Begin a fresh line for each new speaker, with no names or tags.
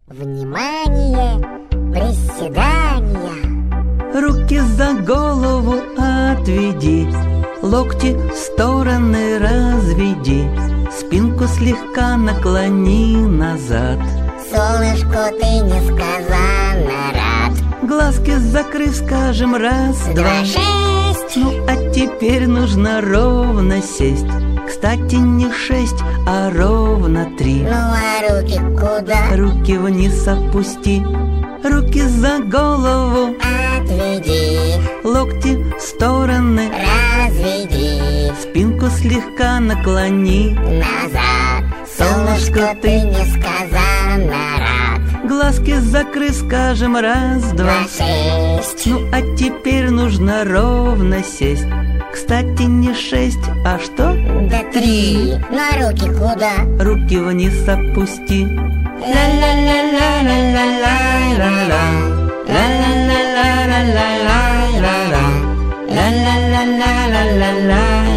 Внимание! Приседания!
Руки за голову отведи, локти в стороны разведи, спинку слегка наклони назад.
Солнышку ты несказанно рад.
Глазки закрыв, скажем раз, два,
6.
Ну а теперь нужно ровно сесть. Кстати, не 6, а ровно 3.
Ну а руки куда?
Руки вниз опусти, руки за голову
Отведи,
локти в стороны,
разведи,
спинку слегка наклони
назад. Солнышку ты несказанно рад.
Глазки закрыв, скажем раз, два,
6.
Ну а теперь нужно ровно сесть. Кстати, не 6, а что?
Да 3. Ну а руки куда?
Руки вниз опусти. Ла-ла-ла-ла-ла-ла-ла-ла. Ла-ла-ла-ла-ла-ла-ла-ла. Ла-ла-ла-ла-ла-ла-ла.